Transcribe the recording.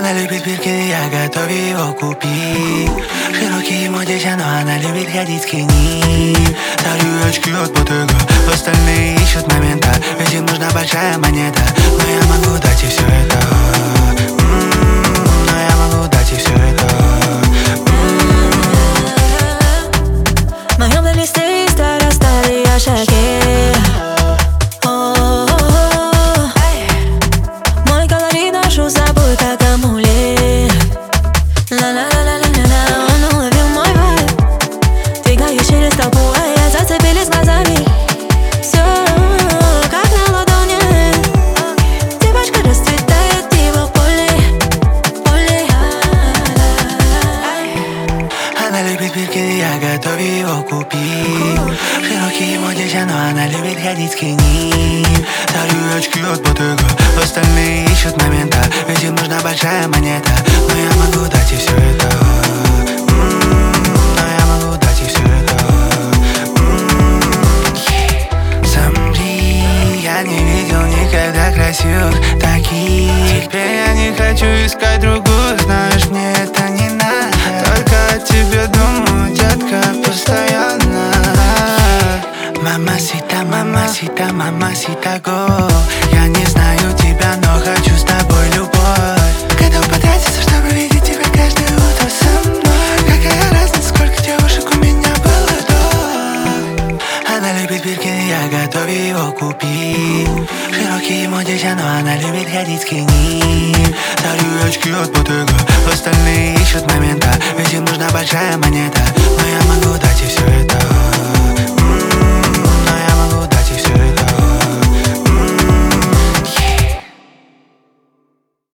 Она любит Биркин, я готов его купить. Широкие моде, но она любит ходить скини. Дарю очки от Ботега, остальные ищут момента, ведь им нужна большая монета. Но я могу дать ей все это. Но я могу дать ей все это. В моем плейлисте старые шаги. Мой колорит ношу с собой как амулет. Ла-ла-ла-ла-ла-ла, он уловил мой вайб. Двигаюсь через толпу, а я зацепились глазами. Все как на ладони. Девочка расцветает в его поле. Она любит Биркин, я готов его купить. Широкие моде, но она любит ходить скини. Дарю очки от Ботега, остальные ищут момента, ведь им нужна большая монета. Но я могу дать ей все это. Но я могу дать ей все это. Замри, я не видел никогда красивых таких. Теперь я не хочу искать другую, знаешь, мне это не надо. Только о тебе думаю, детка, постоянно. Мамасита, мамасита, мамасита, го. Я не знаю тебя, но хочу с тобой любовь. Готов потратиться, чтобы видеть тебя каждое утро со мной. Какая разница, сколько девушек у меня было до. Она любит Биркин, я готов его купить. Широкие моде, но она любит ходить скини. Дарю очки от Ботега, остальные ищут момента, ведь им нужна большая монета.